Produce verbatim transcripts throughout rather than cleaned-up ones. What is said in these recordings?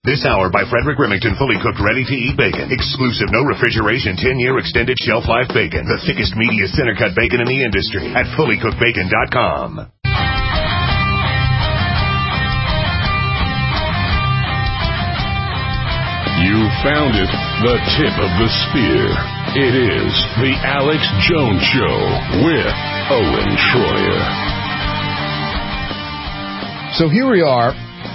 This hour by Frederick Remington, fully cooked, ready-to-eat bacon. Exclusive, no refrigeration, ten-year extended shelf life bacon. The thickest, meatiest, center-cut bacon in the industry at fully cooked bacon dot com. You found it, the tip of the spear. It is the Alex Jones Show with Owen Schroyer. So here we are,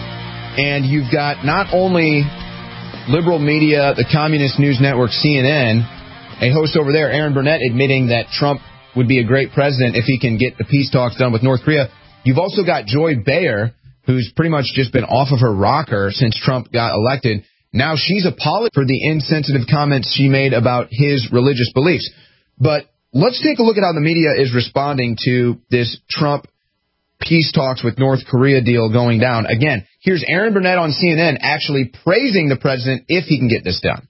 and you've got not only liberal media, the Communist News Network, C N N, a host over there, Aaron Burnett, admitting that Trump would be a great president if he can get the peace talks done with North Korea. You've also got Joy Behar, who's pretty much just been off of her rocker since Trump got elected. Now she's apologized for the insensitive comments she made about his religious beliefs. But let's take a look at how the media is responding to this Trump peace talks with North Korea deal going down. Again, here's Aaron Burnett on C N N actually praising the president if he can get this done.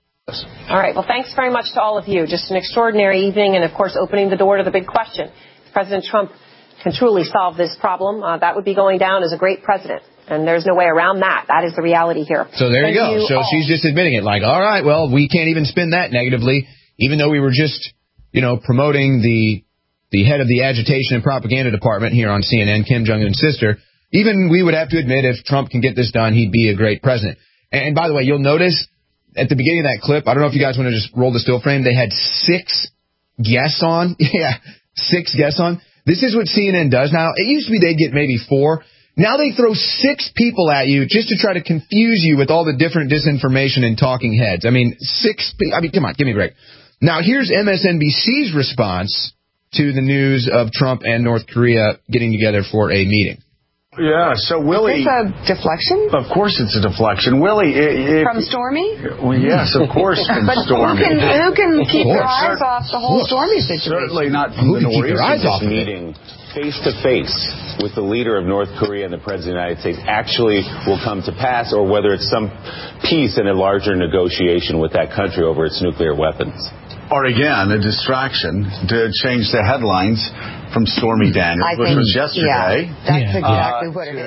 All right. Well, thanks very much to all of you. Just an extraordinary evening and, of course, opening the door to the big question. If President Trump can truly solve this problem, uh, that would be going down as a great president. And there's no way around that. That is the reality here. So there you go. So she's just admitting it. Like, all right, well, we can't even spin that negatively, even though we were just, you know, promoting the the head of the agitation and propaganda department here on C N N, Kim Jong-un's sister. Even we would have to admit if Trump can get this done, he'd be a great president. And, and by the way, you'll notice at the beginning of that clip, I don't know if you guys want to just roll the still frame, they had six guests on. Yeah, six guests on. This is what C N N does now. It used to be they'd get maybe four. Now they throw six people at you just to try to confuse you with all the different disinformation and talking heads. I mean, six I mean, come on, give me a break. Now, here's M S N B C's response to the news of Trump and North Korea getting together for a meeting. Yeah, so Willie... Is this a deflection? Of course it's a deflection. Willie... It, it, from Stormy? Well, yes, of course from but Stormy. Who can, who can keep their eyes off the whole Stormy situation? Certainly not from who the keep their eyes off meeting face-to-face with the leader of North Korea and the President of the United States actually will come to pass, or whether it's some peace and a larger negotiation with that country over its nuclear weapons. Or again, a distraction to change the headlines from Stormy Daniels, I which think, was yesterday. Yeah, that's exactly uh, what it to,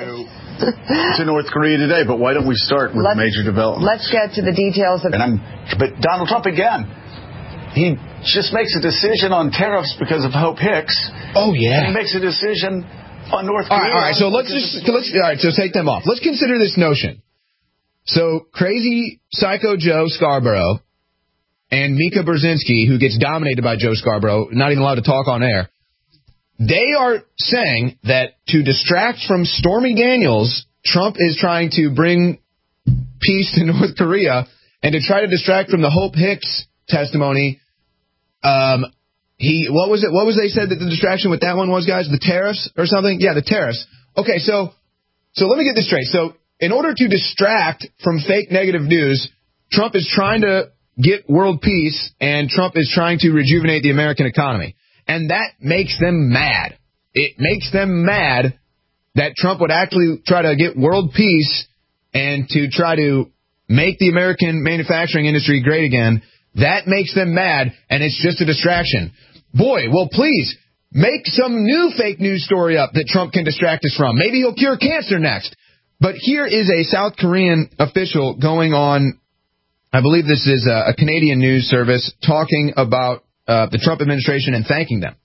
is. to North Korea today. But why don't we start with let's, major developments? Let's get to the details of... And I'm, but Donald Trump, again, he just makes a decision on tariffs because of Hope Hicks. Oh, yeah. And he makes a decision on North Korea. All right, all right, so let's just, let's, all right, so take them off. Let's consider this notion. So, crazy Psycho Joe Scarborough and Mika Brzezinski, who gets dominated by Joe Scarborough, not even allowed to talk on air, they are saying that to distract from Stormy Daniels, Trump is trying to bring peace to North Korea, and to try to distract from the Hope Hicks testimony, um, he, what was it, what was they said that the distraction with that one was, guys? The tariffs or something? Yeah, the tariffs. Okay, so, so let me get this straight. So, in order to distract from fake negative news, Trump is trying to get world peace, and Trump is trying to rejuvenate the American economy. And that makes them mad. It makes them mad that Trump would actually try to get world peace and to try to make the American manufacturing industry great again. That makes them mad, and it's just a distraction. Boy, well, please, make some new fake news story up that Trump can distract us from. Maybe he'll cure cancer next. But here is a South Korean official going on, I believe this is a, a Canadian news service, talking about uh, the Trump administration and thanking them.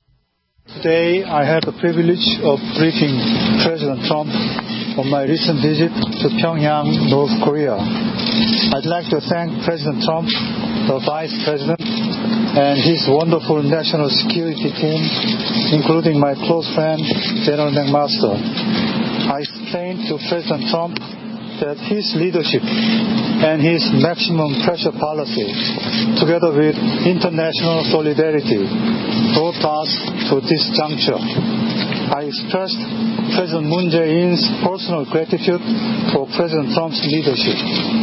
Today, I had the privilege of briefing President Trump on my recent visit to Pyongyang, North Korea. I'd like to thank President Trump, the Vice President, and his wonderful national security team, including my close friend, General McMaster. I explained to President Trump that his leadership and his maximum pressure policy, together with international solidarity, brought us to this juncture. I expressed President Moon Jae-in's personal gratitude for President Trump's leadership.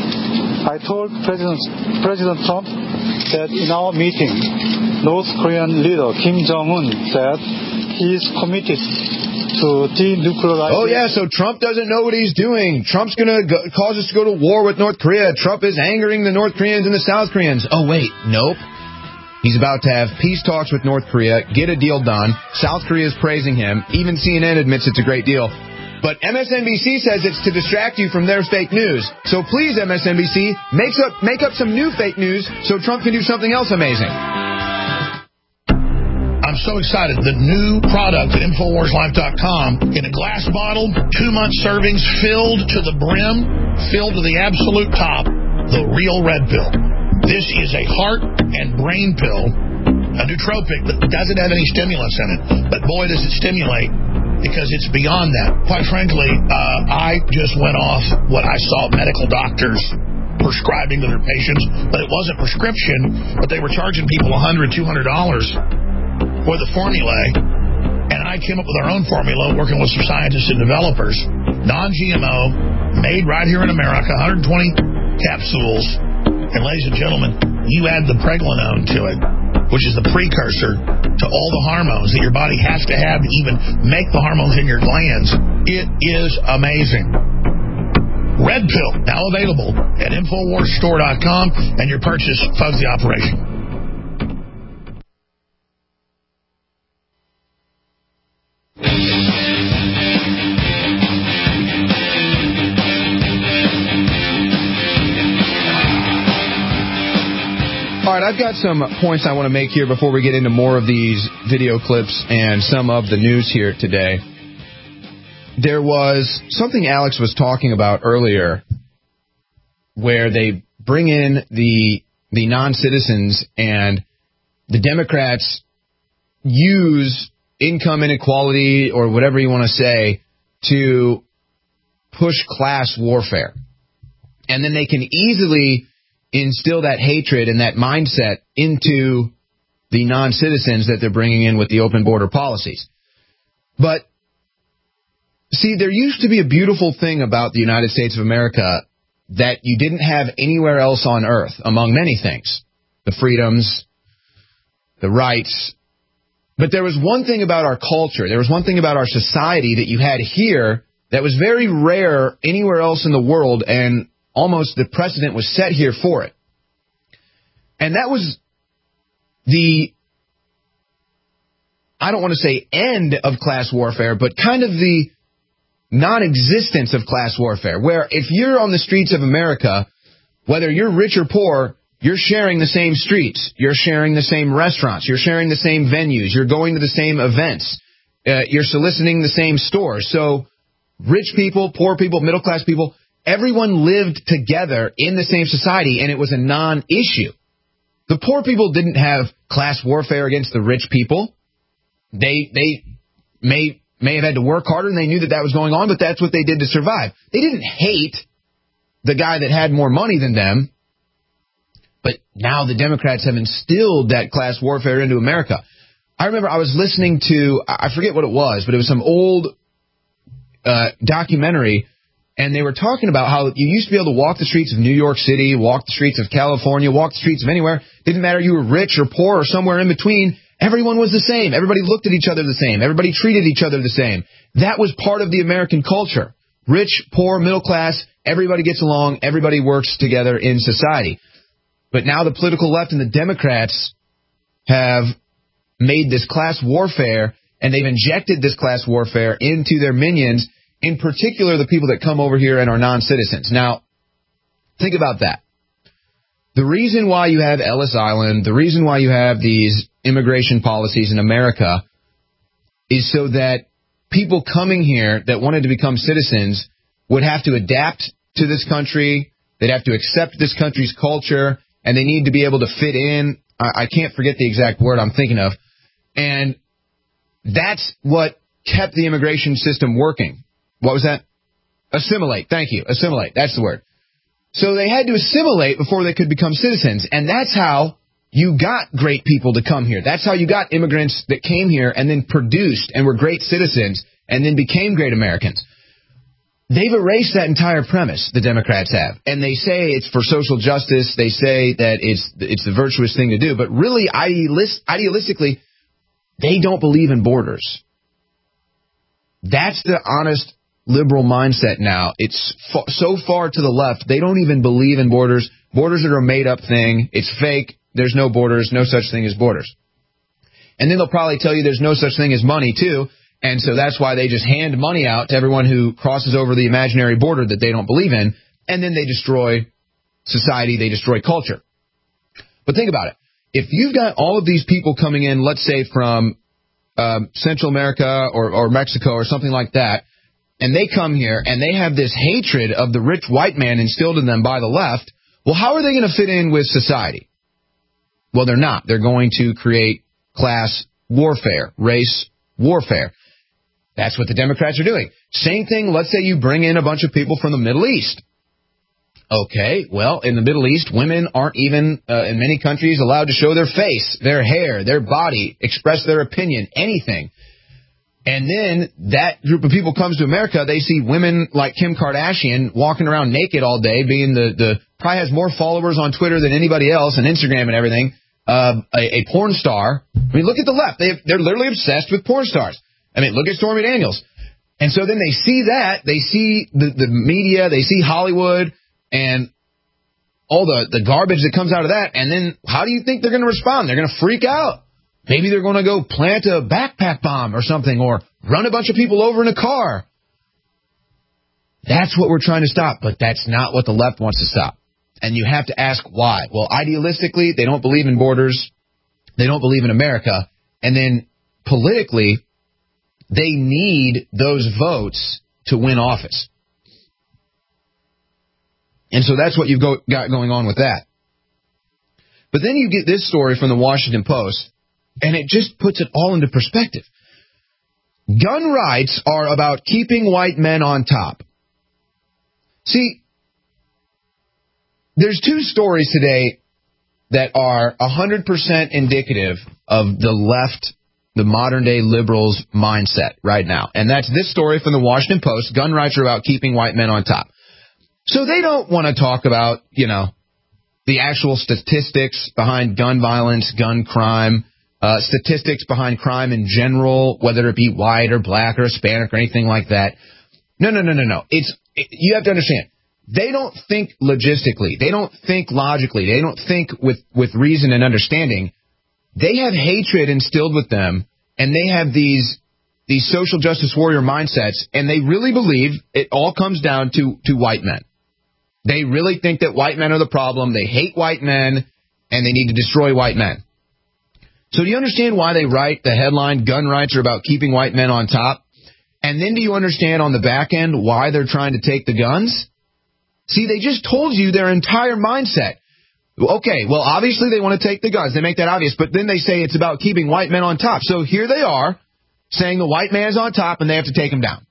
I told President, President Trump that in our meeting, North Korean leader Kim Jong-un said he is committed to denuclearize. Oh, yeah, so Trump doesn't know what he's doing. Trump's going to cause us to go to war with North Korea. Trump is angering the North Koreans and the South Koreans. Oh, wait, nope. He's about to have peace talks with North Korea, get a deal done. South Korea is praising him. Even C N N admits it's a great deal. But M S N B C says it's to distract you from their fake news. So please, M S N B C, make up, make up some new fake news so Trump can do something else amazing. I'm so excited. The new product at Infowars Life dot com in a glass bottle, two-month servings, filled to the brim, filled to the absolute top, the real red pill. This is a heart and brain pill, a nootropic that doesn't have any stimulants in it. But boy, does it stimulate, because it's beyond that. Quite frankly, uh, I just went off what I saw medical doctors prescribing to their patients, but it wasn't prescription, but they were charging people one hundred dollars, two hundred dollars for the formulae, and I came up with our own formula working with some scientists and developers, non-G M O, made right here in America, one hundred twenty capsules, and ladies and gentlemen, you add the pregnenolone to it, which is the precursor to all the hormones that your body has to have to even make the hormones in your glands. It is amazing. Red Pill, now available at Infowars Store dot com, and your purchase funds the operation. All right, I've got some points I want to make here before we get into more of these video clips and some of the news here today. There was something Alex was talking about earlier where they bring in the the non-citizens, and the Democrats use income inequality or whatever you want to say to push class warfare. And then they can easily instill that hatred and that mindset into the non-citizens that they're bringing in with the open border policies. But, see, there used to be a beautiful thing about the United States of America that you didn't have anywhere else on earth, among many things. The freedoms, the rights. But there was one thing about our culture, there was one thing about our society that you had here that was very rare anywhere else in the world, and almost the precedent was set here for it. And that was the, I don't want to say end of class warfare, but kind of the non-existence of class warfare, where if you're on the streets of America, whether you're rich or poor, you're sharing the same streets, you're sharing the same restaurants, you're sharing the same venues, you're going to the same events, uh, you're soliciting the same stores. So rich people, poor people, middle-class people, everyone lived together in the same society, and it was a non-issue. The poor people didn't have class warfare against the rich people. They they may may have had to work harder, and they knew that that was going on, but that's what they did to survive. They didn't hate the guy that had more money than them, but now the Democrats have instilled that class warfare into America. I remember I was listening to, I forget what it was, but it was some old uh, documentary, and they were talking about how you used to be able to walk the streets of New York City, walk the streets of California, walk the streets of anywhere. Didn't matter you were rich or poor or somewhere in between. Everyone was the same. Everybody looked at each other the same. Everybody treated each other the same. That was part of the American culture. Rich, poor, middle class, everybody gets along. Everybody works together in society. But now the political left and the Democrats have made this class warfare, and they've injected this class warfare into their minions, in particular the people that come over here and are non-citizens. Now, think about that. The reason why you have Ellis Island, the reason why you have these immigration policies in America is so that people coming here that wanted to become citizens would have to adapt to this country, they'd have to accept this country's culture, and they need to be able to fit in. I, I can't forget the exact word I'm thinking of. And that's what kept the immigration system working. What was that? Assimilate. Thank you. Assimilate. That's the word. So they had to assimilate before they could become citizens. And that's how you got great people to come here. That's how you got immigrants that came here and then produced and were great citizens and then became great Americans. They've erased that entire premise, the Democrats have. And they say it's for social justice. They say that it's it's the virtuous thing to do. But really, idealist, idealistically, they don't believe in borders. That's the honest liberal mindset now. It's f- so far to the left, they don't even believe in borders. Borders are a made-up thing. It's fake. There's no borders. No such thing as borders. And then they'll probably tell you there's no such thing as money, too. And so that's why they just hand money out to everyone who crosses over the imaginary border that they don't believe in, and then they destroy society, they destroy culture. But think about it. If you've got all of these people coming in, let's say from um, Central America or, or Mexico or something like that, and they come here and they have this hatred of the rich white man instilled in them by the left, well, how are they going to fit in with society? Well, they're not. They're going to create class warfare, race warfare. That's what the Democrats are doing. Same thing, let's say you bring in a bunch of people from the Middle East. Okay, well, in the Middle East, women aren't even, uh, in many countries, allowed to show their face, their hair, their body, express their opinion, anything. And then that group of people comes to America, they see women like Kim Kardashian walking around naked all day, being the, the probably has more followers on Twitter than anybody else and Instagram and everything, uh, a, a porn star. I mean, look at the left. They, they're literally obsessed with porn stars. I mean, look at Stormy Daniels. And so then they see that, they see the, the media, they see Hollywood, and all the, the garbage that comes out of that, and then how do you think they're going to respond? They're going to freak out. Maybe they're going to go plant a backpack bomb or something, or run a bunch of people over in a car. That's what we're trying to stop, but that's not what the left wants to stop. And you have to ask why. Well, idealistically, they don't believe in borders. They don't believe in America. And then politically, they need those votes to win office. And so that's what you've go, got going on with that. But then you get this story from the Washington Post, and it just puts it all into perspective. Gun rights are about keeping white men on top. See, there's two stories today that are one hundred percent indicative of the left, the modern-day liberals' mindset right now. And that's this story from the Washington Post. Gun rights are about keeping white men on top. So they don't want to talk about, you know, the actual statistics behind gun violence, gun crime, uh, statistics behind crime in general, whether it be white or black or Hispanic or anything like that. No, no, no, no, no. It's it, you have to understand. They don't think logistically. They don't think logically. They don't think with, with reason and understanding. They have hatred instilled with them, and they have these these social justice warrior mindsets, and they really believe it all comes down to, to white men. They really think that white men are the problem. They hate white men, and they need to destroy white men. So do you understand why they write the headline, gun rights are about keeping white men on top? And then do you understand on the back end why they're trying to take the guns? See, they just told you their entire mindset. Okay, well, obviously they want to take the guns. They make that obvious. But then they say it's about keeping white men on top. So here they are saying the white man's on top and they have to take him down.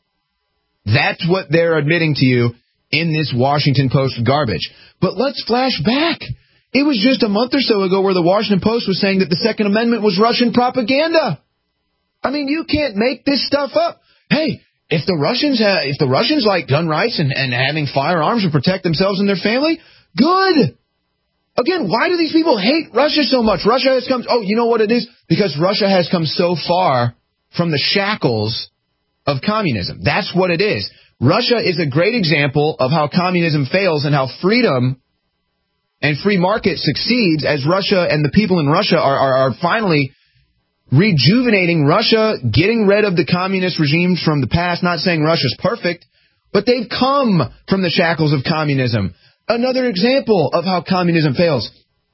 That's what they're admitting to you in this Washington Post garbage. But let's flash back. It was just a month or so ago where the Washington Post was saying that the Second Amendment was Russian propaganda. I mean, you can't make this stuff up. Hey, if the Russians ha- if the Russians like gun rights and, and having firearms to protect themselves and their family, good. Again, why do these people hate Russia so much? Russia has come, oh, you know what it is? Because Russia has come so far from the shackles of communism. That's what it is. Russia is a great example of how communism fails and how freedom and free market succeeds as Russia and the people in Russia are, are, are finally rejuvenating Russia, getting rid of the communist regimes from the past. Not saying Russia's perfect, but they've come from the shackles of communism. Another example of how communism fails.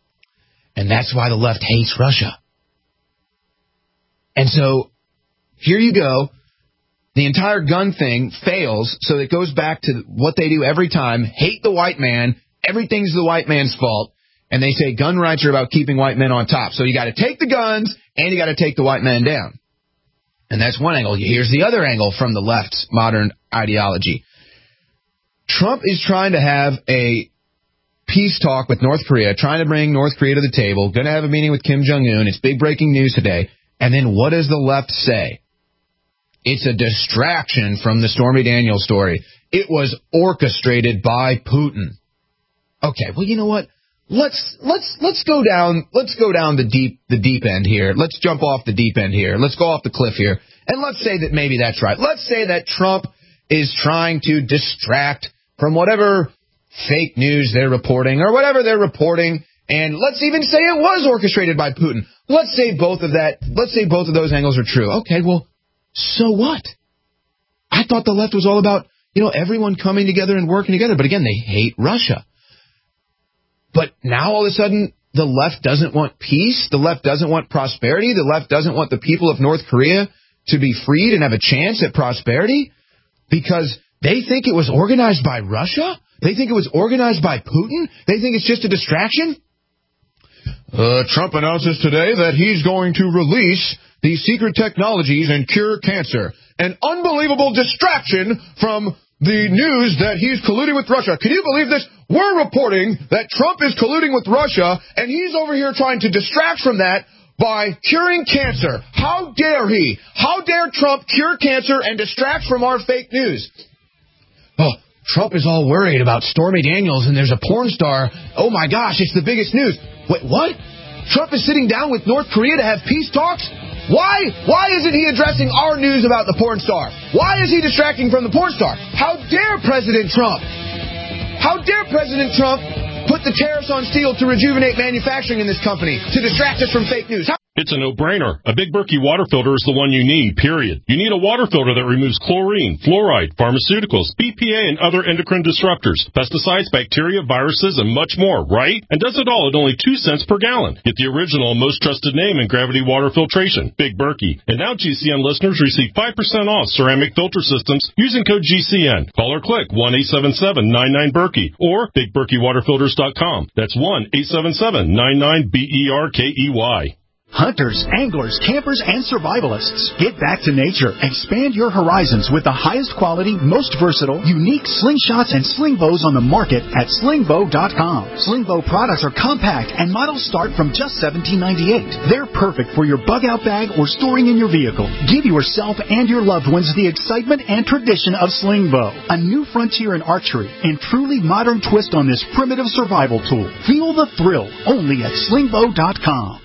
And that's why the left hates Russia. And so here you go. The entire gun thing fails, so it goes back to what they do every time. Hate the white man. Everything's the white man's fault. And they say gun rights are about keeping white men on top. So you got to take the guns, and you got to take the white man down. And that's one angle. Here's the other angle from the left's modern ideology. Trump is trying to have a peace talk with North Korea, trying to bring North Korea to the table, going to have a meeting with Kim Jong-un. It's big breaking news today. And then what does the left say? It's a distraction from the Stormy Daniels story. It was orchestrated by Putin. Okay, well, you know what? Let's let's let's go down let's go down the deep the deep end here. Let's jump off the deep end here. Let's go off the cliff here. And let's say that maybe that's right. Let's say that Trump is trying to distract from whatever fake news they're reporting or whatever they're reporting. And let's even say it was orchestrated by Putin. Let's say both of that let's say both of those angles are true. Okay, well, So what? I thought the left was all about, you know, everyone coming together and working together. But again, they hate Russia. But now all of a sudden, the left doesn't want peace. The left doesn't want prosperity. The left doesn't want the people of North Korea to be freed and have a chance at prosperity because they think it was organized by Russia. They think it was organized by Putin. They think it's just a distraction. Uh, Trump announces today that he's going to release these secret technologies and cure cancer. An unbelievable distraction from the news that he's colluding with Russia. Can you believe this? We're reporting that Trump is colluding with Russia, and he's over here trying to distract from that by curing cancer. How dare he? How dare Trump cure cancer and distract from our fake news? Oh, Trump is all worried about Stormy Daniels, and there's a porn star. Oh, my gosh, it's the biggest news. Wait, what? Trump is sitting down with North Korea to have peace talks? Why? Why isn't he addressing our news about the porn star? Why is he distracting from the porn star? How dare President Trump? How dare President Trump put the tariffs on steel to rejuvenate manufacturing in this company, to distract us from fake news? How It's a no-brainer. A Big Berkey water filter is the one you need, period. You need a water filter that removes chlorine, fluoride, pharmaceuticals, B P A, and other endocrine disruptors, pesticides, bacteria, viruses, and much more, right? And does it all at only two cents per gallon. Get the original and most trusted name in gravity water filtration, Big Berkey. And now G C N listeners receive five percent off ceramic filter systems using code G C N. Call or click one eight seven seven nine nine Berkey or big berkey water filters dot com. That's one eight seven seven nine nine B E R K E Y. Hunters, anglers, campers, and survivalists. Get back to nature. Expand your horizons with the highest quality, most versatile, unique slingshots and sling bows on the market at sling bow dot com. Sling bow products are compact and models start from just seventeen ninety-eight. They're perfect for your bug-out bag or storing in your vehicle. Give yourself and your loved ones the excitement and tradition of sling bow. A new frontier in archery and truly modern twist on this primitive survival tool. Feel the thrill only at sling bow dot com.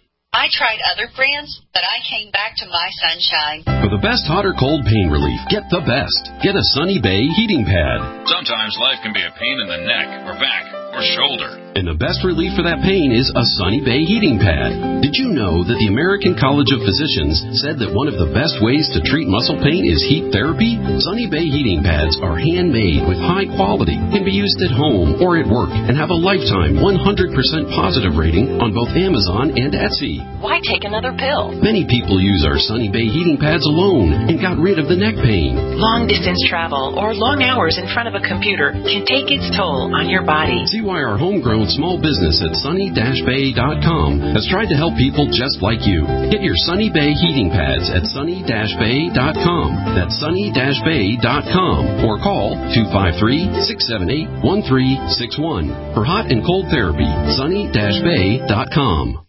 I tried other brands, but I came back to my Sunshine. For the best hot or cold pain relief, get the best. Get a Sunny Bay heating pad. Sometimes life can be a pain in the neck or back or shoulder. And the best relief for that pain is a Sunny Bay heating pad. Did you know that the American College of Physicians said that one of the best ways to treat muscle pain is heat therapy? Sunny Bay heating pads are handmade with high quality, can be used at home or at work, and have a lifetime one hundred percent positive rating on both Amazon and Etsy. Why take another pill? Many people use our Sunny Bay heating pads alone and got rid of the neck pain. Long distance travel or long hours in front of a computer can take its toll on your body. See why our homegrown small business at sunny dash bay dot com has tried to help people just like you. Get your Sunny Bay heating pads at sunny dash bay dot com. That's sunny dash bay dot com or call two five three, six seven eight, one three six one for hot and cold therapy. sunny dash bay dot com.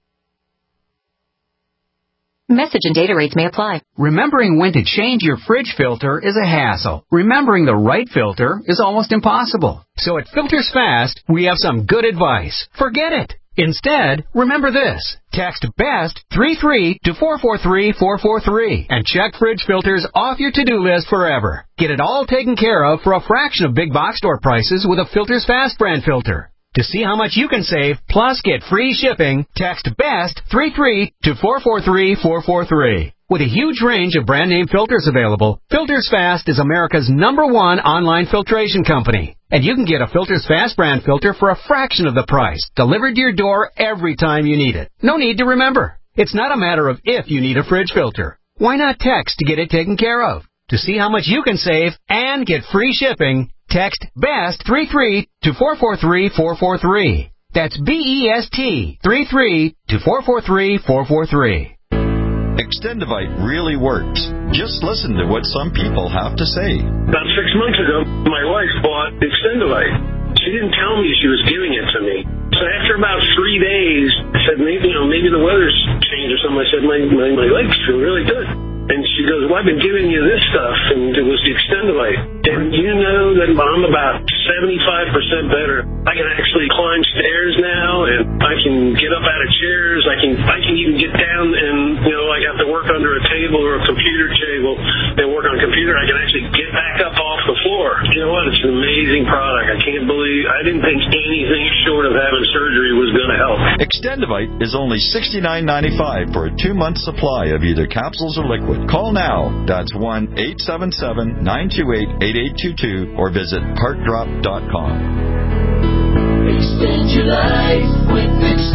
Message and data rates may apply. Remembering when to change your fridge filter is a hassle. Remembering the right filter is almost impossible. So at Filters Fast, we have some good advice. Forget it. Instead, remember this. Text BEST three three to four four three four four three and check fridge filters off your to-do list forever. Get it all taken care of for a fraction of big box store prices with a Filters Fast brand filter. To see how much you can save, plus get free shipping, text BEST three three to four four three four four three. With a huge range of brand name filters available, Filters Fast is America's number one online filtration company. And you can get a Filters Fast brand filter for a fraction of the price, delivered to your door every time you need it. No need to remember. It's not a matter of if you need a fridge filter. Why not text to get it taken care of? To see how much you can save and get free shipping, text BEST three three to four four three four four three. That's B E S T three three to four four three four four three. Extendivite really works. Just listen to what some people have to say. About six months ago, my wife bought Extendivite. She didn't tell me she was giving it to me. So after about three days, I said, maybe, you know, maybe the weather's changed or something. I said, my, my, my legs feel really good. And she goes, well, I've been giving you this stuff, and it was the Extendivite. And you know that I'm about seventy-five percent better. I can actually climb stairs now, and I can get up out of chairs. I can I can even get down and, you know, I have to work under a table or a computer table and work work on a computer, I can actually get back up off the floor. You know what? It's an amazing product. I can't believe, I didn't think anything short of having surgery was going to help. Extendivite is only sixty-nine ninety-five for a two-month supply of either capsules or liquid. Call now. That's one eight seven seven, nine two eight, eight eight two two or visit heart drop dot com. Extend your life with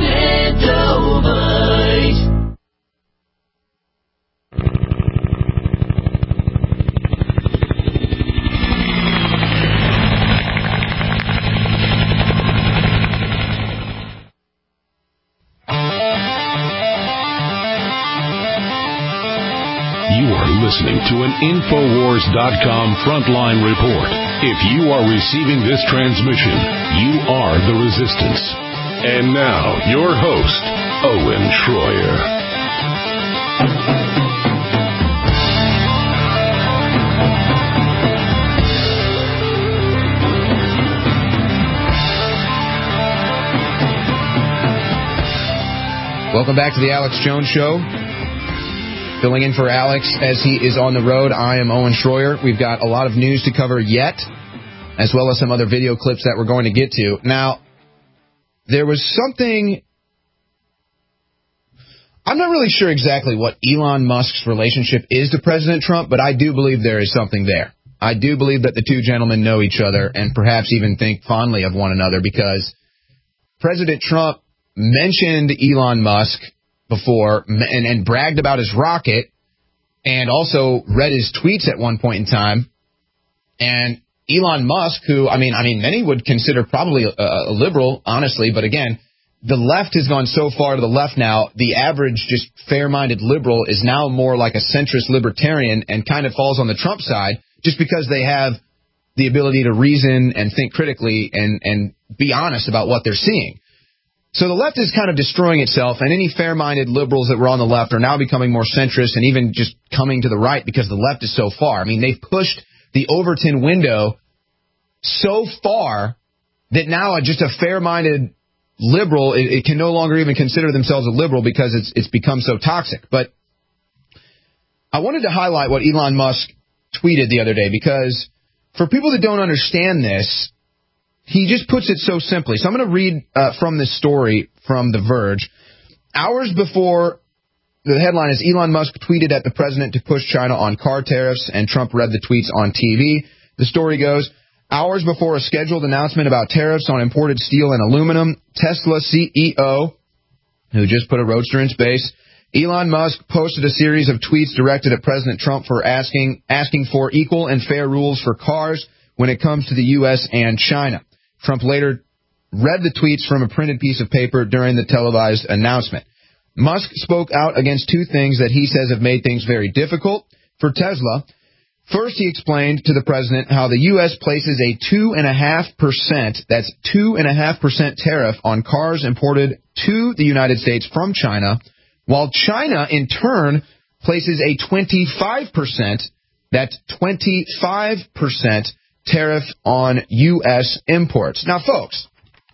Extendivite. You are listening to an Infowars dot com frontline report. If you are receiving this transmission, you are the resistance. And now, your host, Owen Schroyer. Welcome back to the Alex Jones Show. Filling in for Alex as he is on the road, I am Owen Schroyer. We've got a lot of news to cover yet, as well as some other video clips that we're going to get to. Now, there was something... I'm not really sure exactly what Elon Musk's relationship is to President Trump, but I do believe there is something there. I do believe that the two gentlemen know each other and perhaps even think fondly of one another, because President Trump mentioned Elon Musk before and, and bragged about his rocket, and also read his tweets at one point in time. And Elon Musk, who, I mean, I mean, many would consider probably a, a liberal, honestly, but again, the left has gone so far to the left now, the average just fair-minded liberal is now more like a centrist libertarian and kind of falls on the Trump side just because they have the ability to reason and think critically and, and be honest about what they're seeing. So the left is kind of destroying itself, and any fair-minded liberals that were on the left are now becoming more centrist and even just coming to the right because the left is so far. I mean, they've pushed the Overton window so far that now just a fair-minded liberal, it, it can no longer even consider themselves a liberal because it's it's become so toxic. But I wanted to highlight what Elon Musk tweeted the other day, because for people that don't understand this, he just puts it so simply. So I'm going to read uh, from this story from The Verge. Hours before, the headline is, Elon Musk tweeted at the president to push China on car tariffs, and Trump read the tweets on T V. The story goes, hours before a scheduled announcement about tariffs on imported steel and aluminum, Tesla C E O, who just put a Roadster in space, Elon Musk posted a series of tweets directed at President Trump for asking asking for equal and fair rules for cars when it comes to the U S and China. Trump later read the tweets from a printed piece of paper during the televised announcement. Musk spoke out against two things that he says have made things very difficult for Tesla. First, he explained to the president how the U S places a two point five percent, that's two point five percent tariff on cars imported to the United States from China, while China, in turn, places a twenty-five percent, that's twenty-five percent tariff on U S imports. Now, folks,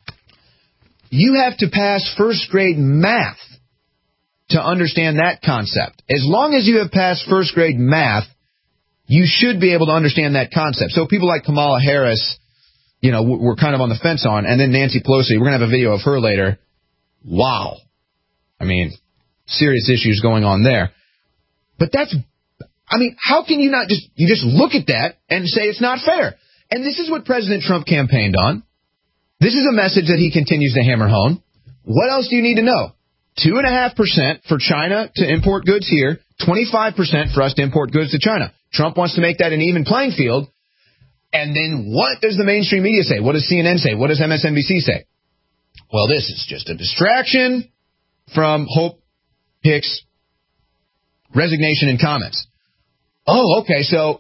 you have to pass first grade math to understand that concept. As long as you have passed first grade math, you should be able to understand that concept. So people like Kamala Harris, you know, we're kind of on the fence on, and then Nancy Pelosi, we're going to have a video of her later. Wow. I mean, serious issues going on there. But that's, I mean, how can you not just, you just look at that and say it's not fair? And this is what President Trump campaigned on. This is a message that he continues to hammer home. What else do you need to know? two point five percent for China to import goods here, twenty-five percent for us to import goods to China. Trump wants to make that an even playing field. And then what does the mainstream media say? What does C N N say? What does M S N B C say? Well, this is just a distraction from Hope Hicks' resignation and comments. Oh, okay, so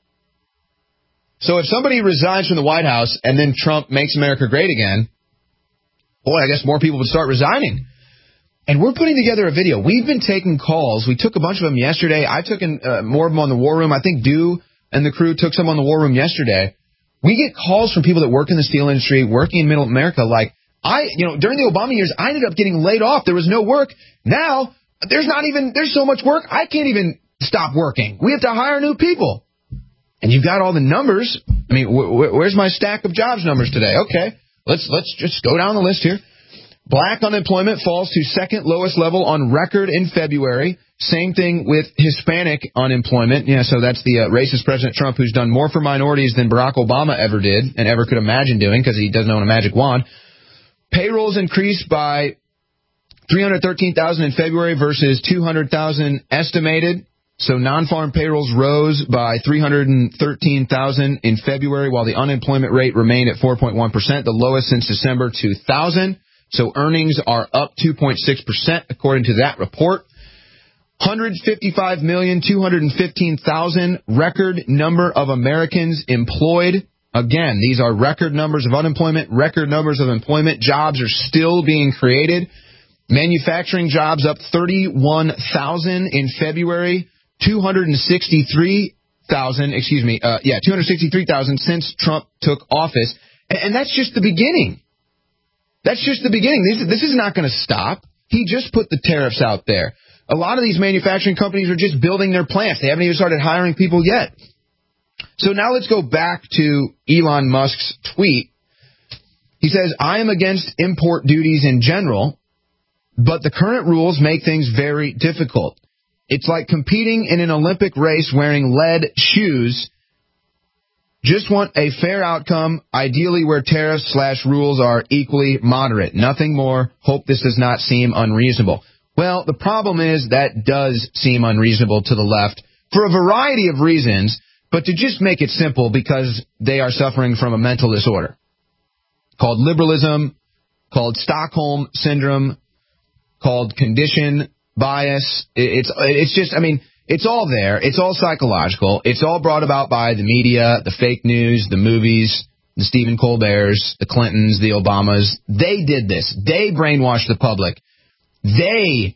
so if somebody resigns from the White House and then Trump makes America great again, boy, I guess more people would start resigning. And we're putting together a video. We've been taking calls. We took a bunch of them yesterday. I took in, uh, more of them on the War Room. I think Dew and the crew took some on the War Room yesterday. We get calls from people that work in the steel industry, working in middle America, like, I, you know, during the Obama years, I ended up getting laid off. There was no work. Now, there's not even, there's so much work, I can't even stop working. We have to hire new people. And you've got all the numbers. I mean, wh- wh- where's my stack of jobs numbers today? Okay, let's let's just go down the list here. Black unemployment falls to second lowest level on record in February. Same thing with Hispanic unemployment. Yeah, so that's the uh, racist President Trump, who's done more for minorities than Barack Obama ever did and ever could imagine doing, because he doesn't own a magic wand. Payrolls increased by three hundred thirteen thousand in February versus two hundred thousand estimated. So non-farm payrolls rose by three hundred thirteen thousand in February, while the unemployment rate remained at four point one percent, the lowest since December two thousand. So earnings are up two point six percent, according to that report. one hundred fifty-five million, two hundred fifteen thousand, record number of Americans employed. Again, these are record numbers of unemployment, record numbers of employment. Jobs are still being created. Manufacturing jobs up thirty-one thousand in February, two hundred sixty-three thousand, excuse me, uh, yeah, two hundred sixty-three thousand since Trump took office. And, and that's just the beginning. That's just the beginning. This, this is not going to stop. He just put the tariffs out there. A lot of these manufacturing companies are just building their plants. They haven't even started hiring people yet. So now let's go back to Elon Musk's tweet. He says, I am against import duties in general, but the current rules make things very difficult. It's like competing in an Olympic race wearing lead shoes. Just want a fair outcome, ideally where tariffs slash rules are equally moderate. Nothing more. Hope this does not seem unreasonable. Well, the problem is that does seem unreasonable to the left for a variety of reasons, but to just make it simple, because they are suffering from a mental disorder called liberalism, called Stockholm syndrome, called condition bias. It's it's just, I mean, it's all there. It's all psychological. It's all brought about by the media, the fake news, the movies, the Stephen Colberts, the Clintons, the Obamas. They did this. They brainwashed the public. They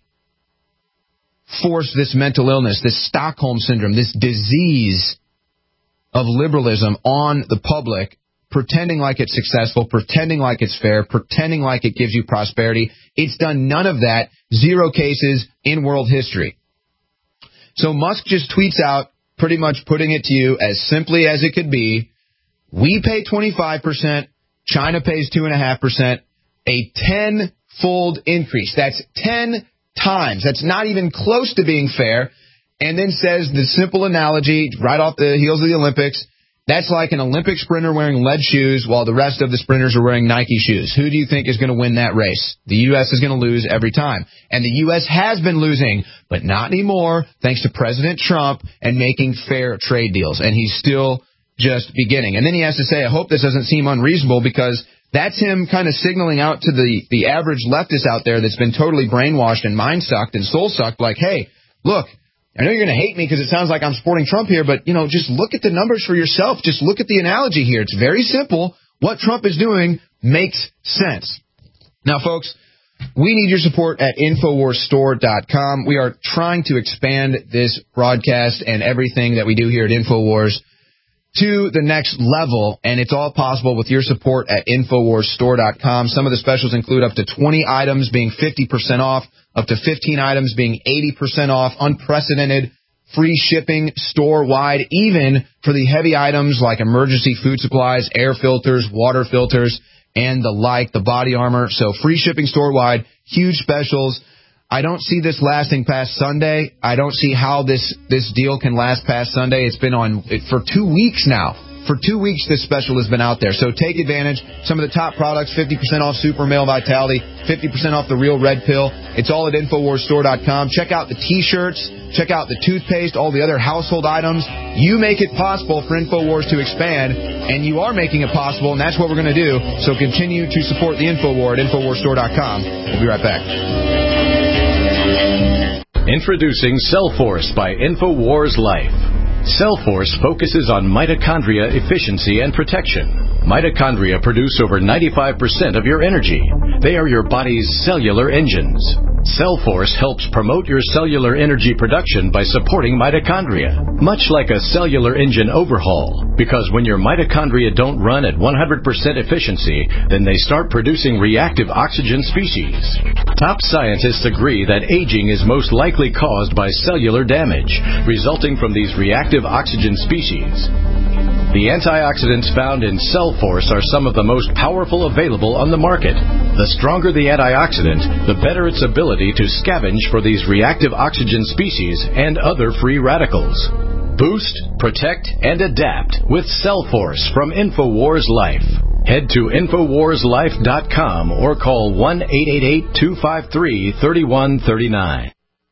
forced this mental illness, this Stockholm syndrome, this disease of liberalism on the public, pretending like it's successful, pretending like it's fair, pretending like it gives you prosperity. It's done none of that. Zero cases in world history. So Musk just tweets out, pretty much putting it to you as simply as it could be, we pay twenty-five percent, China pays two point five percent, a ten-fold increase. That's ten times. That's not even close to being fair. And then says the simple analogy, right off the heels of the Olympics, that's like an Olympic sprinter wearing lead shoes while the rest of the sprinters are wearing Nike shoes. Who do you think is going to win that race? The U S is going to lose every time. And the U S has been losing, but not anymore, thanks to President Trump and making fair trade deals. And he's still just beginning. And then he has to say, I hope this doesn't seem unreasonable, because that's him kind of signaling out to the, the average leftist out there that's been totally brainwashed and mind-sucked and soul-sucked, like, hey, look, I know you're going to hate me because it sounds like I'm supporting Trump here, but, you know, just look at the numbers for yourself. Just look at the analogy here. It's very simple. What Trump is doing makes sense. Now, folks, we need your support at Infowars Store dot com. We are trying to expand this broadcast and everything that we do here at Infowars to the next level, and it's all possible with your support at Infowars Store dot com. Some of the specials include up to twenty items being fifty percent off, up to fifteen items being eighty percent off, unprecedented free shipping store-wide, even for the heavy items like emergency food supplies, air filters, water filters, and the like, the body armor. So free shipping store-wide, huge specials. I don't see this lasting past Sunday. I don't see how this, this deal can last past Sunday. It's been on for two weeks now. For two weeks, this special has been out there. So take advantage. Some of the top products, fifty percent off Super Male Vitality, fifty percent off the Real Red Pill. It's all at Infowars Store dot com. Check out the T-shirts. Check out the toothpaste, all the other household items. You make it possible for Infowars to expand, and you are making it possible, and that's what we're going to do. So continue to support the Infowar at Infowars Store dot com. We'll be right back. Introducing Cellforce by Infowars Life. Cellforce focuses on mitochondria efficiency and protection. Mitochondria produce over ninety-five percent of your energy. They are your body's cellular engines. Cellforce helps promote your cellular energy production by supporting mitochondria, much like a cellular engine overhaul, because when your mitochondria don't run at one hundred percent efficiency, then they start producing reactive oxygen species. Top scientists agree that aging is most likely caused by cellular damage, resulting from these reactive oxygen species. The antioxidants found in Cellforce are some of the most powerful available on the market. The stronger the antioxidant, the better its ability to scavenge for these reactive oxygen species and other free radicals. Boost, protect, and adapt with Cellforce from InfoWars Life. Head to Infowars Life dot com or call one eight eight eight, two five three, three one three nine.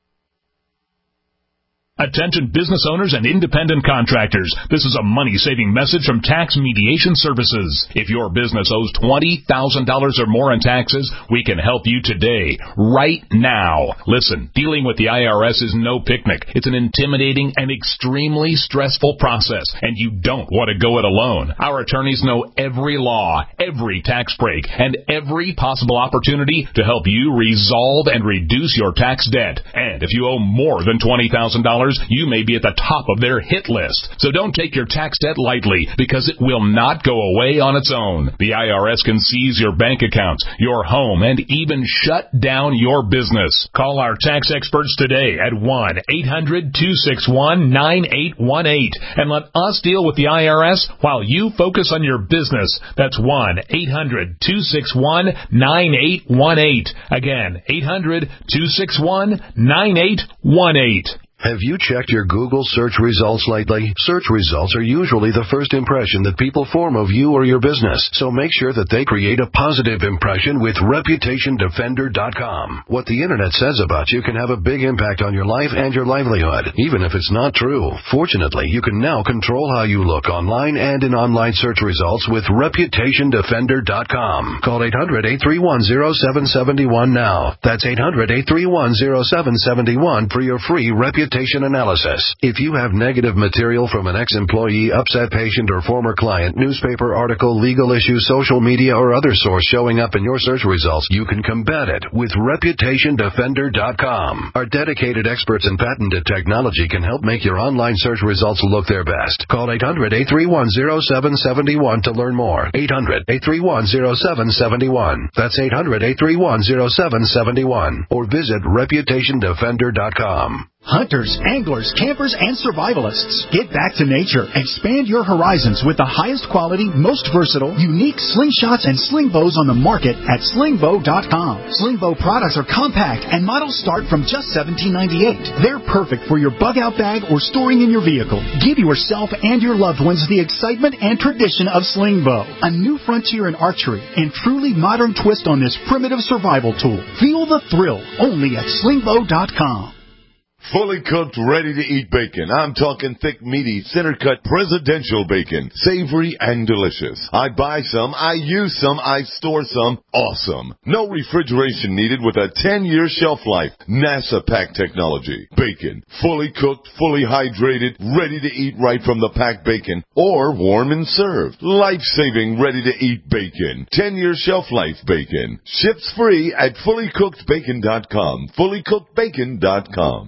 Attention business owners and independent contractors. This is a money-saving message from Tax Mediation Services. If your business owes twenty thousand dollars or more in taxes, we can help you today, right now. Listen, dealing with the I R S is no picnic. It's an intimidating and extremely stressful process, and you don't want to go it alone. Our attorneys know every law, every tax break, and every possible opportunity to help you resolve and reduce your tax debt. And if you owe more than twenty thousand dollars, you may be at the top of their hit list. So don't take your tax debt lightly, because it will not go away on its own. The I R S can seize your bank accounts, your home, and even shut down your business. Call our tax experts today at one eight hundred, two six one, nine eight one eight and let us deal with the I R S while you focus on your business. That's one eight hundred, two six one, nine eight one eight. Again, eight hundred, two six one, nine eight one eight. Have you checked your Google search results lately? Search results are usually the first impression that people form of you or your business, so make sure that they create a positive impression with Reputation Defender dot com. What the Internet says about you can have a big impact on your life and your livelihood, even if it's not true. Fortunately, you can now control how you look online and in online search results with Reputation Defender dot com. Call eight hundred, eight three one, zero seven seven one now. That's eight hundred, eight three one, zero seven seven one for your free Reputation analysis. If you have negative material from an ex-employee, upset patient, or former client, newspaper article, legal issue, social media, or other source showing up in your search results, you can combat it with Reputation Defender dot com. Our dedicated experts in patented technology can help make your online search results look their best. Call eight hundred, eight three one, zero seven seven one to learn more. eight hundred, eight three one, zero seven seven one. That's eight hundred, eight three one, zero seven seven one. Or visit Reputation Defender dot com. Hunters, anglers, campers, and survivalists, get back to nature. Expand your horizons with the highest quality, most versatile, unique slingshots and sling bows on the market at sling bow dot com. Sling bow products are compact and models start from just seventeen ninety-eight. They're perfect for your bug out bag or storing in your vehicle. Give yourself and your loved ones the excitement and tradition of sling bow, a new frontier in archery and truly modern twist on this primitive survival tool. Feel the thrill only at sling bow dot com. Fully cooked, ready-to-eat bacon. I'm talking thick, meaty, center-cut presidential bacon. Savory and delicious. I buy some, I use some, I store some. Awesome. No refrigeration needed with a ten-year shelf life. NASA pack technology. Bacon. Fully cooked, fully hydrated, ready to eat right from the packed bacon. Or warm and served. Life-saving, ready-to-eat bacon. ten-year shelf life bacon. Ships free at fully cooked bacon dot com. fully cooked bacon dot com.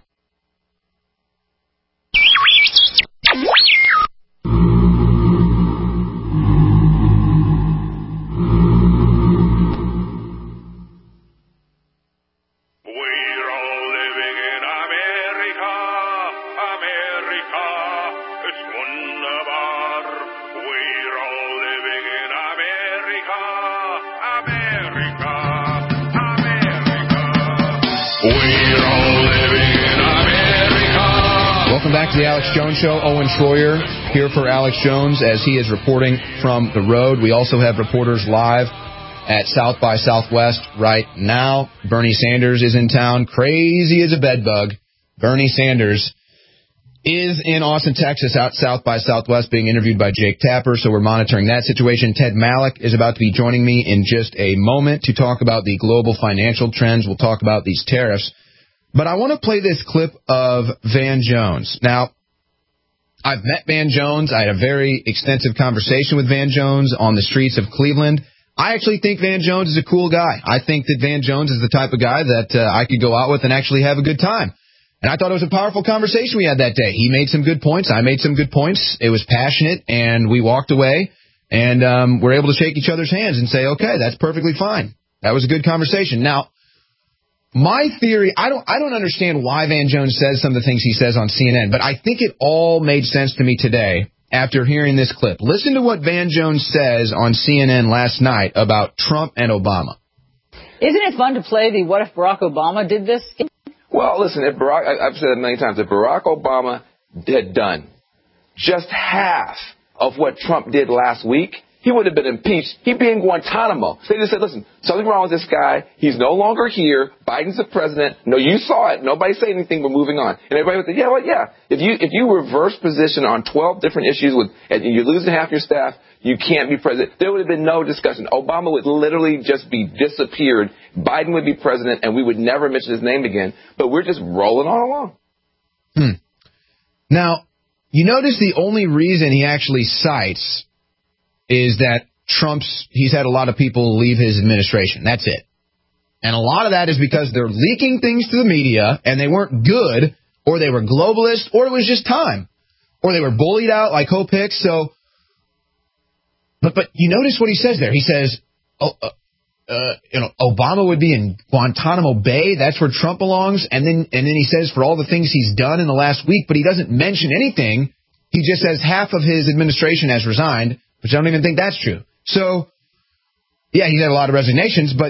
Welcome back to the Alex Jones Show. Owen Schroyer here for Alex Jones as he is reporting from the road. We also have reporters live at South by Southwest right now. Bernie Sanders is in town, crazy as a bedbug. Bernie Sanders is in Austin, Texas, out South by Southwest, being interviewed by Jake Tapper, so we're monitoring that situation. Ted Malloch is about to be joining me in just a moment to talk about the global financial trends. We'll talk about these tariffs. But I want to play this clip of Van Jones. Now, I've met Van Jones. I had a very extensive conversation with Van Jones on the streets of Cleveland. I actually think Van Jones is a cool guy. I think that Van Jones is the type of guy that uh, I could go out with and actually have a good time. And I thought it was a powerful conversation we had that day. He made some good points. I made some good points. It was passionate, and we walked away, and um, we're able to shake each other's hands and say, okay, that's perfectly fine. That was a good conversation. Now, my theory, I don't I don't understand why Van Jones says some of the things he says on C N N, but I think it all made sense to me today after hearing this clip. Listen to what Van Jones says on C N N last night about Trump and Obama. Isn't it fun to play the what if Barack Obama did this? Well, listen, if Barack, I've said it many times, if Barack Obama had done just half of what Trump did last week, he would have been impeached. He'd be in Guantanamo. So they just said, listen, something wrong with this guy. He's no longer here. Biden's the president. No, you saw it. Nobody said anything. We're moving on. And everybody would say, yeah, well, yeah. If you if you reverse position on twelve different issues with and you're losing half your staff, you can't be president. There would have been no discussion. Obama would literally just be disappeared. Biden would be president, and we would never mention his name again. But we're just rolling on along. Hmm. Now, you notice the only reason he actually cites is that Trump's, he's had a lot of people leave his administration. That's it. And a lot of that is because they're leaking things to the media, and they weren't good, or they were globalist, or it was just time. Or they were bullied out like Hope Hicks. So, but but you notice what he says there. He says, oh, uh, uh, you know, Obama would be in Guantanamo Bay. That's where Trump belongs. And then and then he says for all the things he's done in the last week, but he doesn't mention anything. He just says half of his administration has resigned, which I don't even think that's true. So, yeah, he's had a lot of resignations, but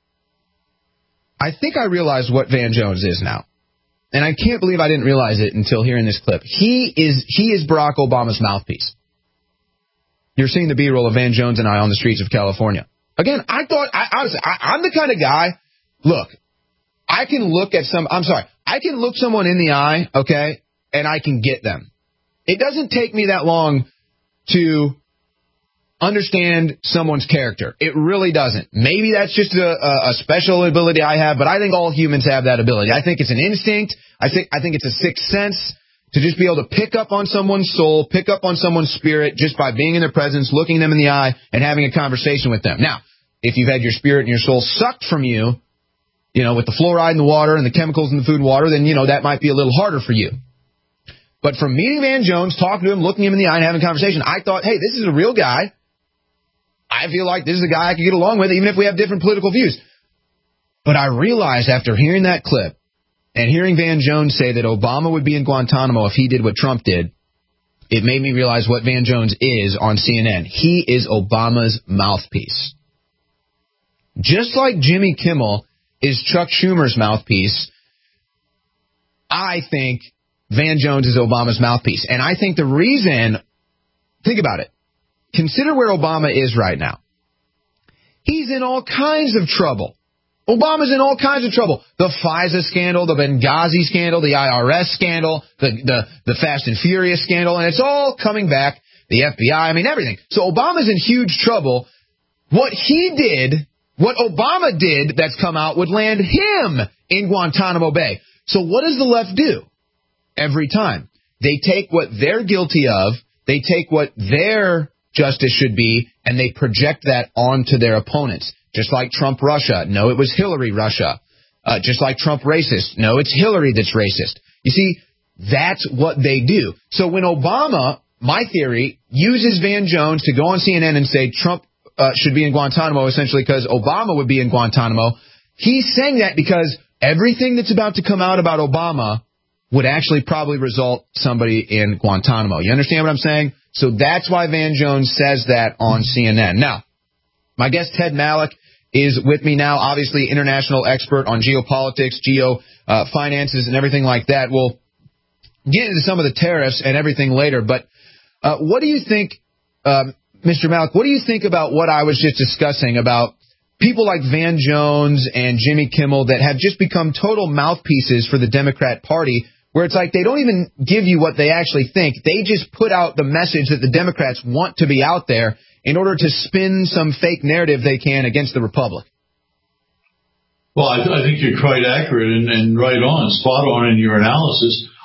I think I realize what Van Jones is now. And I can't believe I didn't realize it until hearing this clip. He is he is Barack Obama's mouthpiece. You're seeing the B-roll of Van Jones and I on the streets of California. Again, I thought, I, honestly, I, I'm the kind of guy, look, I can look at some, I'm sorry, I can look someone in the eye, okay, and I can get them. It doesn't take me that long to understand someone's character. It really doesn't. Maybe that's just a, a, a special ability I have, but I think all humans have that ability. I think it's an instinct. I think I think it's a sixth sense to just be able to pick up on someone's soul, pick up on someone's spirit just by being in their presence, looking them in the eye, and having a conversation with them. Now, if you've had your spirit and your soul sucked from you, you know, with the fluoride in the water and the chemicals in the food and water, then, you know, that might be a little harder for you. But from meeting Van Jones, talking to him, looking him in the eye, and having a conversation, I thought, hey, this is a real guy. I feel like this is a guy I could get along with, even if we have different political views. But I realized after hearing that clip and hearing Van Jones say that Obama would be in Guantanamo if he did what Trump did, it made me realize what Van Jones is on C N N. He is Obama's mouthpiece. Just like Jimmy Kimmel is Chuck Schumer's mouthpiece, I think Van Jones is Obama's mouthpiece. And I think the reason, think about it. Consider where Obama is right now. He's in all kinds of trouble. Obama's in all kinds of trouble. The FISA scandal, the Benghazi scandal, the I R S scandal, the, the, the Fast and Furious scandal, and it's all coming back. The F B I, I mean, everything. So Obama's in huge trouble. What he did, what Obama did that's come out would land him in Guantanamo Bay. So what does the left do? Every time. They take what they're guilty of, they take what their justice should be, and they project that onto their opponents. Just like Trump Russia. No, it was Hillary Russia. Uh, just like Trump racist. No, it's Hillary that's racist. You see, that's what they do. So when Obama, my theory, uses Van Jones to go on C N N and say Trump uh, should be in Guantanamo, essentially because Obama would be in Guantanamo, he's saying that because everything that's about to come out about Obama would actually probably result somebody in Guantanamo. You understand what I'm saying? So that's why Van Jones says that on C N N. Now, my guest Ted Malloch is with me now, obviously international expert on geopolitics, geo uh, finances, and everything like that. We'll get into some of the tariffs and everything later. But uh, what do you think, um, Mister Malloch, what do you think about what I was just discussing about people like Van Jones and Jimmy Kimmel that have just become total mouthpieces for the Democrat Party, where it's like they don't even give you what they actually think. They just put out the message that the Democrats want to be out there in order to spin some fake narrative they can against the Republic. Well, I, th- I think you're quite accurate and, and right on, spot on in your analysis.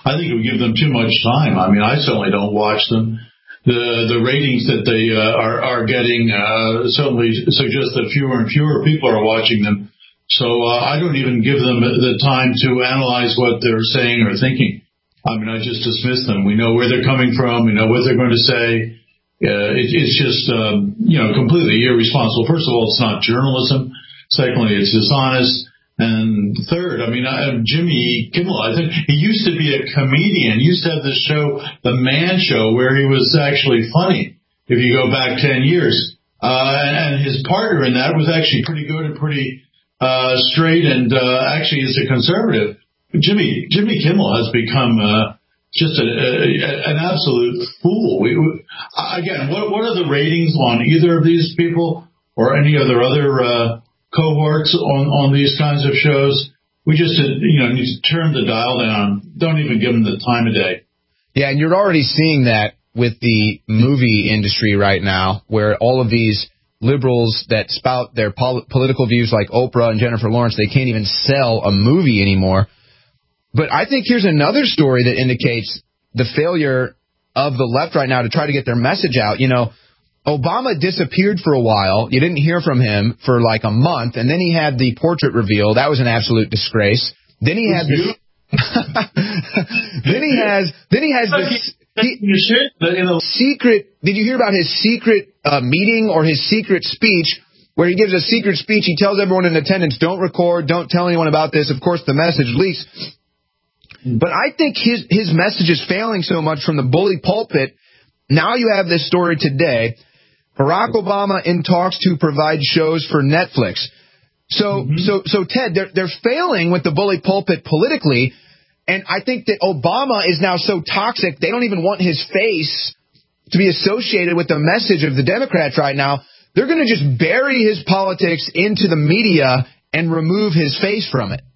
I think it would give them too much time. I mean, I certainly don't watch them. The the ratings that they uh, are are getting uh, certainly suggest that fewer and fewer people are watching them. So uh, I don't even give them the time to analyze what they're saying or thinking. I mean, I just dismiss them. We know where they're coming from. We know what they're going to say. Uh, it, it's just um, you know completely irresponsible. First of all, it's not journalism. Secondly, it's dishonest. And third, I mean, I, Jimmy Kimmel, I think he used to be a comedian. He used to have this show, The Man Show, where he was actually funny, if you go back ten years. Uh, and his partner in that was actually pretty good and pretty uh, straight and uh, actually is a conservative. Jimmy Jimmy Kimmel has become uh, just a, a, an absolute fool. We, we, again, what, what are the ratings on either of these people or any other other uh cohorts on, on these kinds of shows? We just, you know, need to turn the dial down. Don't even give them the time of day. Yeah, and you're already seeing that with the movie industry right now, where all of these liberals that spout their pol- political views like Oprah and Jennifer Lawrence, they can't even sell a movie anymore. But I think here's another story that indicates the failure of the left right now to try to get their message out. You know, Obama disappeared for a while. You didn't hear from him for like a month, and then he had the portrait reveal. That was an absolute disgrace. Then he had this. then he has. Then he has this. He, secret. Did you hear about his secret uh, meeting or his secret speech where he gives a secret speech? He tells everyone in attendance, "Don't record. Don't tell anyone about this." Of course, the message leaks. But I think his his message is failing so much from the bully pulpit. Now you have this story today. Barack Obama in talks to provide shows for Netflix. So, mm-hmm. so, so Ted, they're, they're failing with the bully pulpit politically. And I think that Obama is now so toxic, they don't even want his face to be associated with the message of the Democrats right now. They're going to just bury his politics into the media and remove his face from it.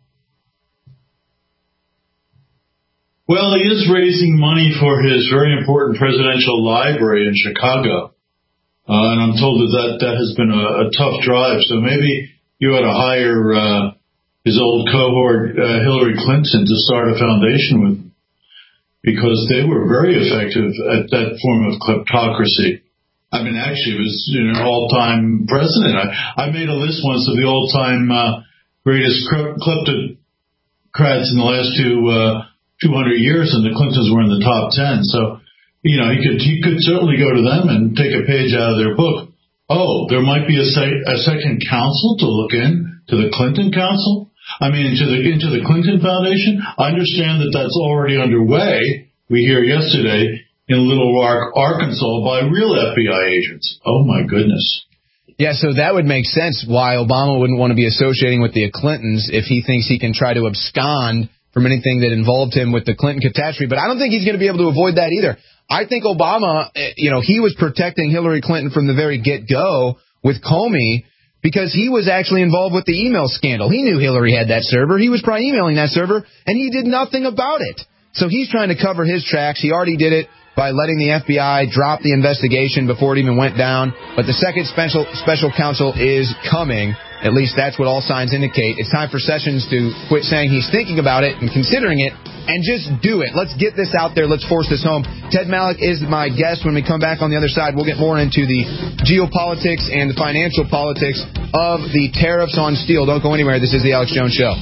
Well, he is raising money for his very important presidential library in Chicago. Uh, and I'm told that, that that has been a, a tough drive. So maybe you ought to hire uh, his old cohort, uh, Hillary Clinton, to start a foundation with him, because they were very effective at that form of kleptocracy. I mean, actually, it was you know, an all-time president. I, I made a list once of the all-time uh, greatest kleptocrats in the last two uh, two hundred years, and the Clintons were in the top ten. So. You know, he could he could certainly go to them and take a page out of their book. Oh, there might be a, se- a second council to look in to the Clinton Council. I mean, into the into the Clinton Foundation. I understand that that's already underway. We hear yesterday in Little Rock, Arkansas, by real F B I agents. Oh my goodness. Yeah, so that would make sense why Obama wouldn't want to be associating with the Clintons if he thinks he can try to abscond from anything that involved him with the Clinton catastrophe. But I don't think he's going to be able to avoid that either. I think Obama, you know, he was protecting Hillary Clinton from the very get-go with Comey because he was actually involved with the email scandal. He knew Hillary had that server. He was probably emailing that server, and he did nothing about it. So he's trying to cover his tracks. He already did it by letting the F B I drop the investigation before it even went down. But the second special special counsel is coming. At least that's what all signs indicate. It's time for Sessions to quit saying he's thinking about it and considering it and just do it. Let's get this out there. Let's force this home. Ted Malloch is my guest. When we come back on the other side, we'll get more into the geopolitics and the financial politics of the tariffs on steel. Don't go anywhere. This is the Alex Jones Show.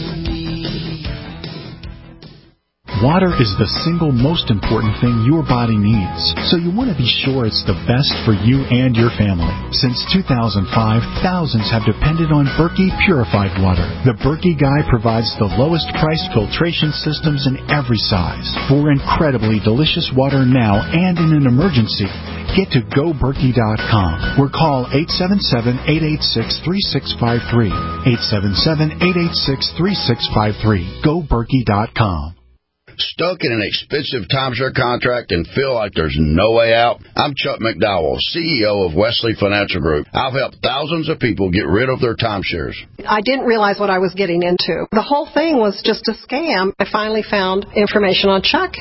Water is the single most important thing your body needs, so you want to be sure it's the best for you and your family. Since two thousand five, thousands have depended on Berkey purified water. The Berkey Guy provides the lowest price filtration systems in every size. For incredibly delicious water now and in an emergency, get to go berkey dot com or call eight seven seven, eight eight six, three six five three. eight seven seven, eight eight six, three six five three. go berkey dot com. Stuck in an expensive timeshare contract and feel like there's no way out? I'm Chuck McDowell, C E O of Wesley Financial Group. I've helped thousands of people get rid of their timeshares. I didn't realize what I was getting into. The whole thing was just a scam. I finally found information on Chuck, and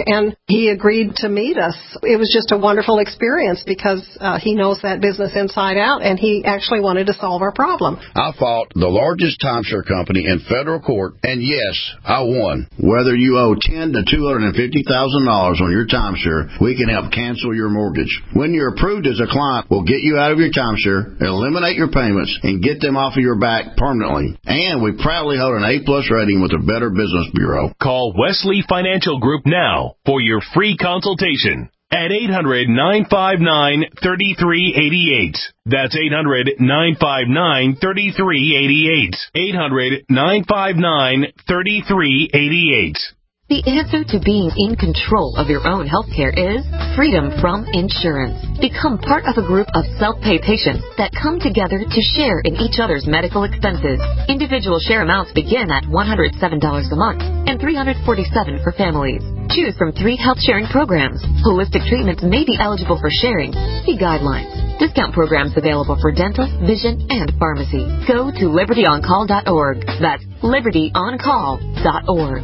he agreed to meet us. It was just a wonderful experience because uh, he knows that business inside out, and he actually wanted to solve our problem. I fought the largest timeshare company in federal court, and yes, I won. Whether you owe ten thousand to two hundred fifty thousand dollars on your timeshare, we can help cancel your mortgage. When you're approved as a client, we'll get you out of your timeshare, eliminate your payments, and get them off of your back permanently. And we proudly hold an A plus rating with the Better Business Bureau. Call Wesley Financial Group now for your free consultation at eight hundred, nine five nine, three three eight eight. That's eight hundred, nine five nine, three three eight eight. eight hundred, nine five nine, three three eight eight. The answer to being in control of your own healthcare is freedom from insurance. Become part of a group of self-pay patients that come together to share in each other's medical expenses. Individual share amounts begin at one hundred seven dollars a month and three hundred forty-seven dollars for families. Choose from three health sharing programs. Holistic treatments may be eligible for sharing. See guidelines. Discount programs available for dental, vision, and pharmacy. Go to liberty on call dot org. That's liberty on call dot org.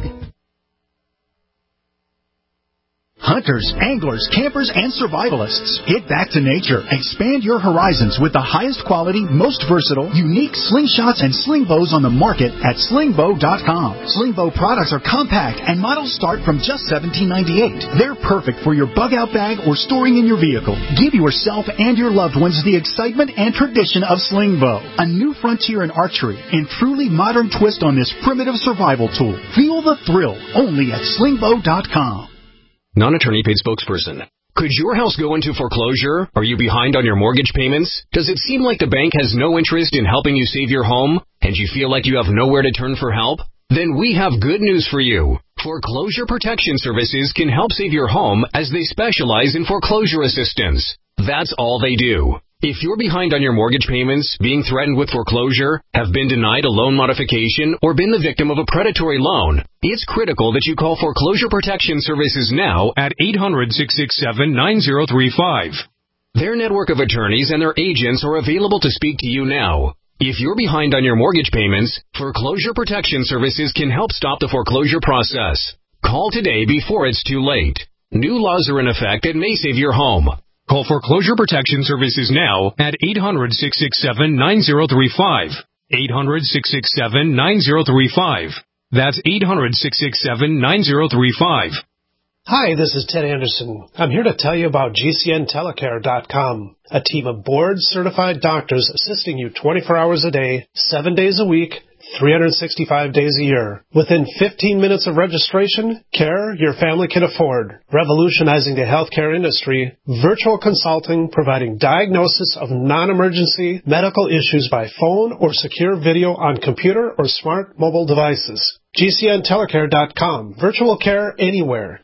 Hunters, anglers, campers, and survivalists. Get back to nature. Expand your horizons with the highest quality, most versatile, unique slingshots and sling bows on the market at sling bow dot com. Sling bow products are compact and models start from just seventeen ninety-eight. They're perfect for your bug-out bag or storing in your vehicle. Give yourself and your loved ones the excitement and tradition of sling bow. A new frontier in archery and truly modern twist on this primitive survival tool. Feel the thrill only at sling bow dot com. Non-attorney paid spokesperson. Could your house go into foreclosure? Are you behind on your mortgage payments? Does it seem like the bank has no interest in helping you save your home? And you feel like you have nowhere to turn for help? Then we have good news for you. Foreclosure Protection Services can help save your home as they specialize in foreclosure assistance. That's all they do. If you're behind on your mortgage payments, being threatened with foreclosure, have been denied a loan modification, or been the victim of a predatory loan, it's critical that you call Foreclosure Protection Services now at eight hundred, six six seven, nine zero three five. Their network of attorneys and their agents are available to speak to you now. If you're behind on your mortgage payments, Foreclosure Protection Services can help stop the foreclosure process. Call today before it's too late. New laws are in effect that may save your home. Call Foreclosure Protection Services now at eight hundred, six six seven, nine zero three five. eight hundred, six six seven, nine zero three five. That's eight hundred, six six seven, nine zero three five. Hi, this is Ted Anderson. I'm here to tell you about G C N telecare dot com, a team of board-certified doctors assisting you twenty-four hours a day, seven days a week, three hundred sixty-five days a year. Within fifteen minutes of registration, care your family can afford. Revolutionizing the healthcare industry, virtual consulting providing diagnosis of non-emergency medical issues by phone or secure video on computer or smart mobile devices. G C N telecare dot com. Virtual care anywhere.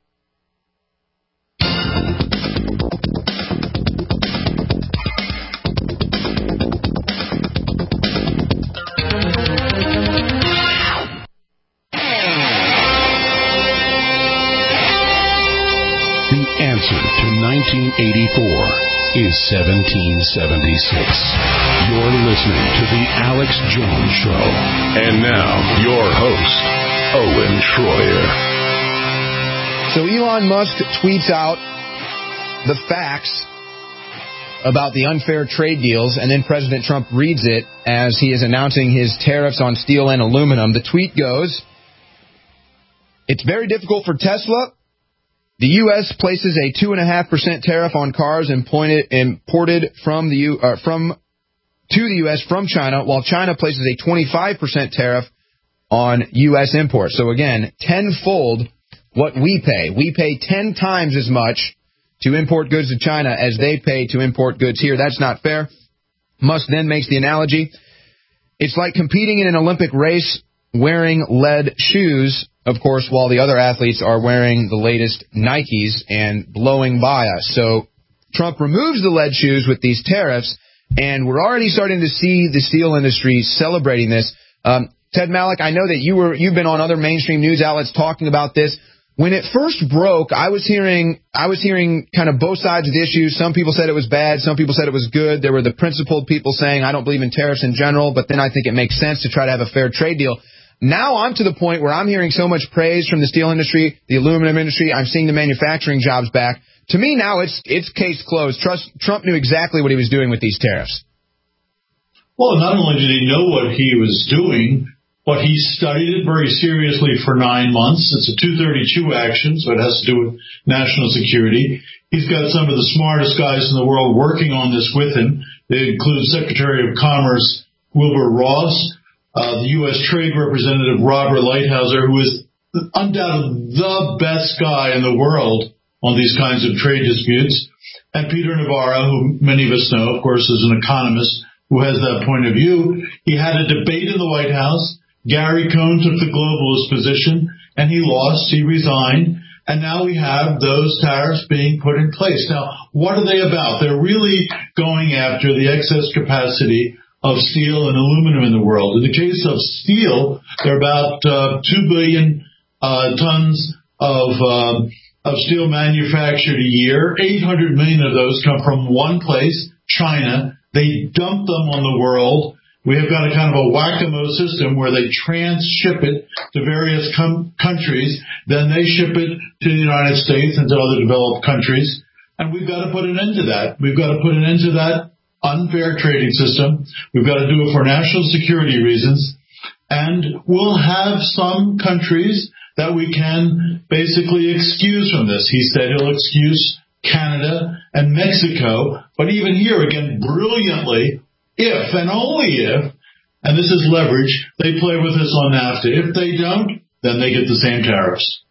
Answer to nineteen eighty-four is seventeen seventy-six. You're listening to The Alex Jones Show. And now, your host, Owen Schroyer. So Elon Musk tweets out the facts about the unfair trade deals, and then President Trump reads it as he is announcing his tariffs on steel and aluminum. The tweet goes, "It's very difficult for Tesla. The U S places a two point five percent tariff on cars imported from the U, uh, from to the U S from China, while China places a twenty-five percent tariff on U S imports." So again, tenfold what we pay. We pay ten times as much to import goods to China as they pay to import goods here. That's not fair. Musk then makes the analogy. It's like competing in an Olympic race wearing lead shoes, of course, while the other athletes are wearing the latest Nikes and blowing by us. So Trump removes the lead shoes with these tariffs, and we're already starting to see the steel industry celebrating this. Um, Ted Malloch, I know that you were, you've been on other mainstream news outlets talking about this. When it first broke, I was hearing I was hearing kind of both sides of the issue. Some people said it was bad. Some people said it was good. There were the principled people saying, I don't believe in tariffs in general, but then I think it makes sense to try to have a fair trade deal. Now I'm to the point where I'm hearing so much praise from the steel industry, the aluminum industry. I'm seeing the manufacturing jobs back. To me now, it's it's case closed. Trust, Trump knew exactly what he was doing with these tariffs. Well, not only did he know what he was doing, but he studied it very seriously for nine months. It's a two thirty-two action, so it has to do with national security. He's got some of the smartest guys in the world working on this with him. They include Secretary of Commerce Wilbur Ross, uh, the U S Trade Representative Robert Lighthizer, who is undoubtedly the best guy in the world on these kinds of trade disputes, and Peter Navarro, who many of us know, of course, is an economist who has that point of view. He had a debate in the White House. Gary Cohn took the globalist position, and he lost. He resigned. And now we have those tariffs being put in place. Now, what are they about? They're really going after the excess capacity of steel and aluminum in the world. In the case of steel, there are about uh, two billion uh, tons of uh, of steel manufactured a year. eight hundred million of those come from one place, China. They dump them on the world. We have got a kind of a whack-a-mole system where they transship it to various com- countries. Then they ship it to the United States and to other developed countries. And we've got to put an end to that. We've got to put an end to that unfair trading system. We've got to do it for national security reasons. And we'll have some countries that we can basically excuse from this. He said he'll excuse Canada and Mexico. But even here, again, brilliantly, if and only if, and this is leverage, they play with us on NAFTA. If they don't, then they get the same tariffs.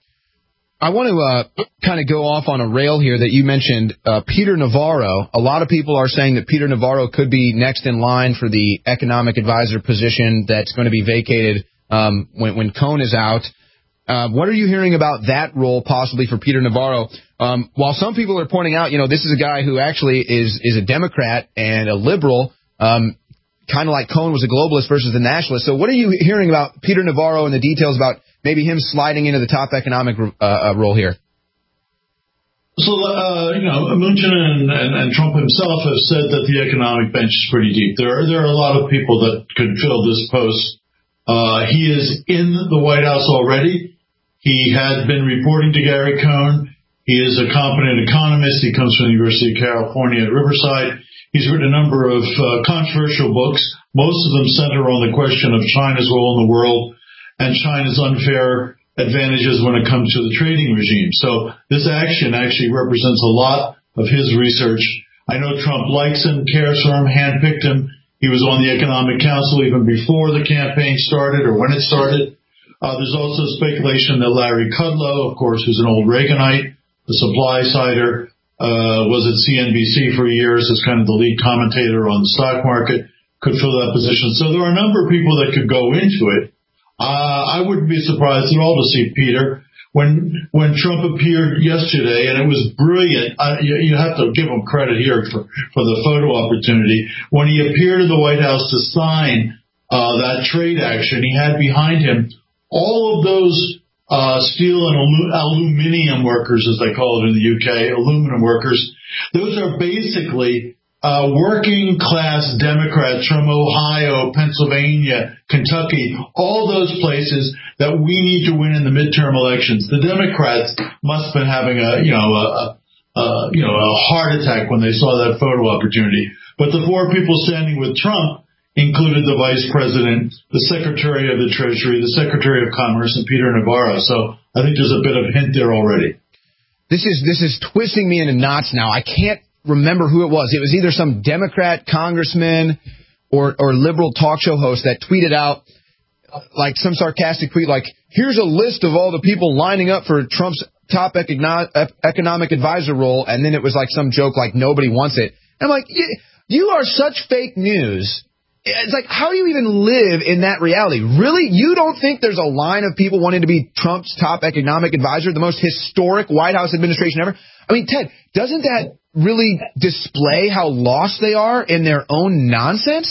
I want to uh, kind of go off on a rail here that you mentioned, uh, Peter Navarro. A lot of people are saying that Peter Navarro could be next in line for the economic advisor position that's going to be vacated um, when, when Cohn is out. Uh, what are you hearing about that role possibly for Peter Navarro? Um, while some people are pointing out, you know, this is a guy who actually is, is a Democrat and a liberal, Um, kind of like Cohn was a globalist versus a nationalist. So what are you hearing about Peter Navarro and the details about maybe him sliding into the top economic uh, role here? So, uh, you know, Mnuchin and, and, and Trump himself have said that the economic bench is pretty deep. There are, there are a lot of people that could fill this post. Uh, he is in the White House already. He had been reporting to Gary Cohn. He is a competent economist. He comes from the University of California at Riverside. He's written a number of uh, controversial books. Most of them center on the question of China's role in the world and China's unfair advantages when it comes to the trading regime. So this action actually represents a lot of his research. I know Trump likes him, cares for him, handpicked him. He was on the Economic Council even before the campaign started or when it started. Uh, there's also speculation that Larry Kudlow, of course, who's an old Reaganite, the supply-sider, Uh, was at C N B C for years as kind of the lead commentator on the stock market, could fill that position. So there are a number of people that could go into it. Uh, I wouldn't be surprised at all to see Peter. When when Trump appeared yesterday, and it was brilliant, uh, you, you have to give him credit here for, for the photo opportunity. When he appeared in the White House to sign uh, that trade action, he had behind him all of those Uh, steel and alu- aluminium workers, as they call it in the U K, aluminum workers. Those are basically uh, working class Democrats from Ohio, Pennsylvania, Kentucky, all those places that we need to win in the midterm elections. The Democrats must have been having a, you know, a, a, you know, a heart attack when they saw that photo opportunity. But the four people standing with Trump included the Vice President, the Secretary of the Treasury, the Secretary of Commerce, and Peter Navarro. So I think there's a bit of a hint there already. This is this is twisting me into knots now. I can't remember who it was. It was either some Democrat congressman or, or liberal talk show host that tweeted out like some sarcastic tweet like, here's a list of all the people lining up for Trump's top economic advisor role. And then it was like some joke like nobody wants it. And I'm like, you are such fake news. It's like, how do you even live in that reality? Really? You don't think there's a line of people wanting to be Trump's top economic advisor, the most historic White House administration ever? I mean, Ted, doesn't that really display how lost they are in their own nonsense?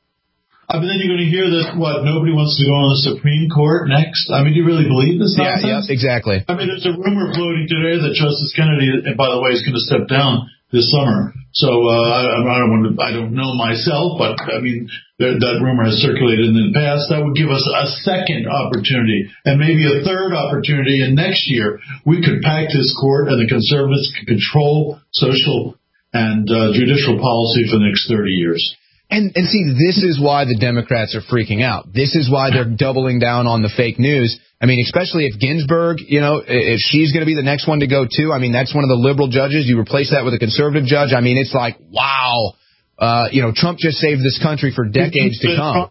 I mean, then you're going to hear that, what, nobody wants to go on the Supreme Court next? I mean, do you really believe this nonsense? Yeah, yeah, exactly. I mean, there's a rumor floating today that Justice Kennedy, and by the way, is going to step down this summer. So uh, I, I don't want to, I don't know myself, but I mean that, that rumor has circulated in the past. That would give us a second opportunity and maybe a third opportunity. And next year we could pack this court, and the conservatives could control social and uh, judicial policy for the next thirty years. And, and see, this is why the Democrats are freaking out. This is why they're doubling down on the fake news. I mean, especially if Ginsburg, you know, if she's going to be the next one to go too. I mean, that's one of the liberal judges. You replace that with a conservative judge. I mean, it's like, wow, uh, you know, Trump just saved this country for decades to come.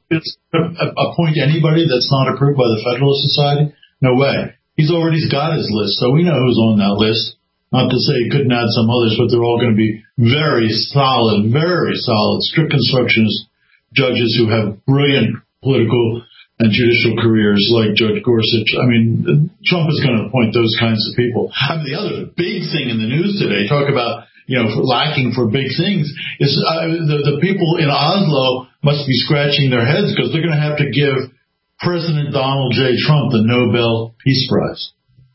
Appoint anybody that's not approved by the Federalist Society? No way. He's already got his list, so we know who's on that list. Not to say he couldn't add some others, but they're all going to be very solid, very solid, strict constructionist judges who have brilliant political and judicial careers like Judge Gorsuch. I mean, Trump is going to appoint those kinds of people. I mean, the other big thing in the news today, talk about, you know, lacking for big things, is uh, the, the people in Oslo must be scratching their heads because they're going to have to give President Donald J. Trump the Nobel Peace Prize.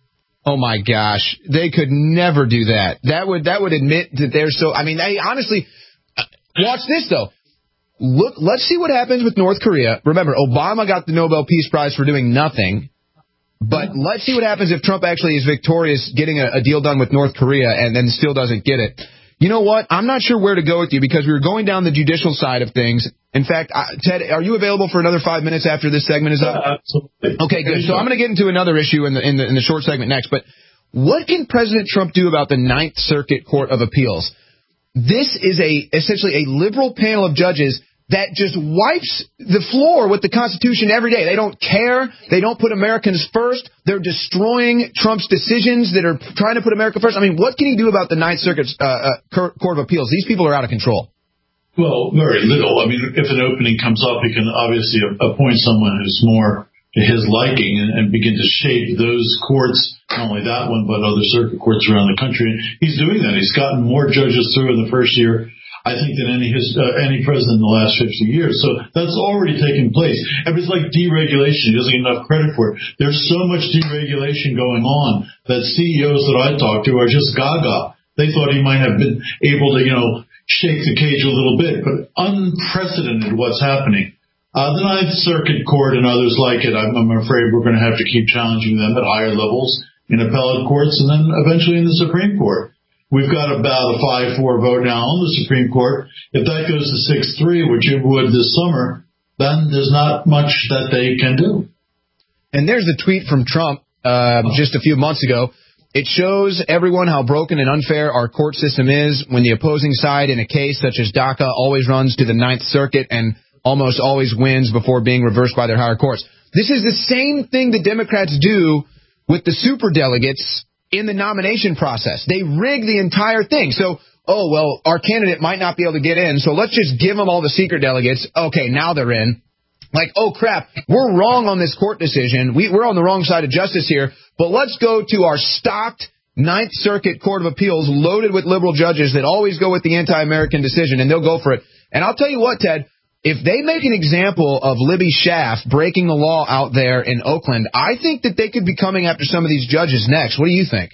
Oh my gosh, they could never do that. That would that would admit that they're so. I mean, they honestly watch this though. Look, let's see what happens with North Korea. Remember, Obama got the Nobel Peace Prize for doing nothing. But let's see what happens if Trump actually is victorious, getting a, a deal done with North Korea, and then still doesn't get it. You know what? I'm not sure where to go with you because we were going down the judicial side of things. In fact, uh, Ted, are you available for another five minutes after this segment is up? Yeah, absolutely. Okay, good. So I'm going to get into another issue in the, in the in the short segment next. But what can President Trump do about the Ninth Circuit Court of Appeals? This is a essentially a liberal panel of judges that just wipes the floor with the Constitution every day. They don't care. They don't put Americans first. They're destroying Trump's decisions that are trying to put America first. I mean, what can he do about the Ninth Circuit uh, uh, Court of Appeals? These people are out of control. Well, very little. I mean, if an opening comes up, he can obviously appoint someone who's more to his liking and, and begin to shape those courts, not only that one, but other circuit courts around the country. And he's doing that. He's gotten more judges through in the first year, I think, than any his, uh, any president in the last fifty years. So that's already taken place. And it's like deregulation. He doesn't get enough credit for it. There's so much deregulation going on that C E Os that I talk to are just gaga. They thought he might have been able to, you know, shake the cage a little bit, but unprecedented what's happening. Uh, the Ninth Circuit Court and others like it, I'm, I'm afraid we're going to have to keep challenging them at higher levels in appellate courts and then eventually in the Supreme Court. We've got about a five four vote now on the Supreme Court. If that goes to six three, which it would this summer, then there's not much that they can do. And there's the tweet from Trump uh, just a few months ago. It shows everyone how broken and unfair our court system is when the opposing side in a case such as DACA always runs to the Ninth Circuit and almost always wins before being reversed by their higher courts. This is the same thing the Democrats do with the superdelegates in the nomination process. They rig the entire thing. So, oh, well, our candidate might not be able to get in, so let's just give them all the secret delegates. Okay, now they're in. Like, oh, crap, we're wrong on this court decision. We, we're on the wrong side of justice here, but let's go to our stocked Ninth Circuit Court of Appeals loaded with liberal judges that always go with the anti-American decision, and they'll go for it. And I'll tell you what, Ted, if they make an example of Libby Schaaf breaking the law out there in Oakland, I think that they could be coming after some of these judges next. What do you think?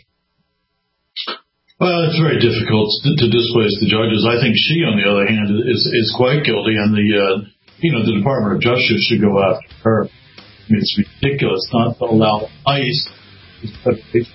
Well, it's very difficult to, to displace the judges. I think she, on the other hand, is is quite guilty, and the uh, you know the Department of Justice should go after her. I mean, it's ridiculous not to allow ICE. Uh,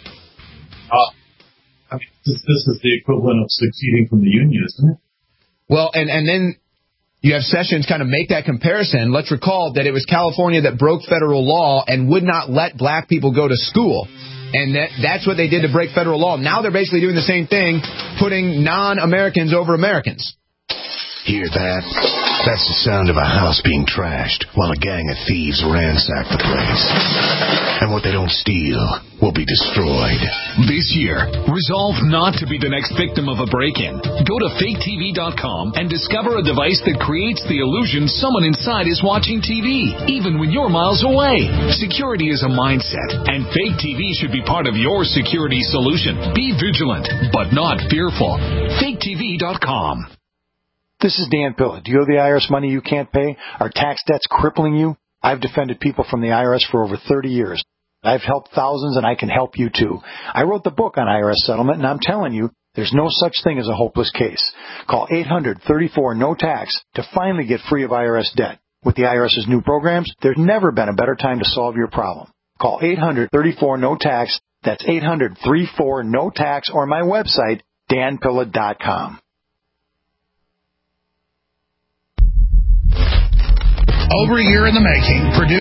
I mean, this, this is the equivalent of succeeding from the union, isn't it? Well, and and then you have Sessions kind of make that comparison. Let's recall that it was California that broke federal law and would not let black people go to school. And that, that's what they did to break federal law. Now they're basically doing the same thing, putting non-Americans over Americans. Hear that? That's the sound of a house being trashed while a gang of thieves ransack the place. And what they don't steal will be destroyed. This year, resolve not to be the next victim of a break-in. Go to fake T V dot com and discover a device that creates the illusion someone inside is watching T V, even when you're miles away. Security is a mindset, and Fake T V should be part of your security solution. Be vigilant, but not fearful. fake T V dot com. This is Dan Pilla. Do you owe the I R S money you can't pay? Are tax debts crippling you? I've defended people from the I R S for over thirty years. I've helped thousands, and I can help you too. I wrote the book on I R S settlement, and I'm telling you, There's no such thing as a hopeless case. Call eight hundred, thirty-four, no tax to finally get free of I R S debt. With the IRS's new programs, there's never been a better time to solve your problem. Call eight hundred, thirty-four, no tax. That's eight hundred, thirty-four, no tax, or my website, dan pilla dot com. Over a year in the making, Purdue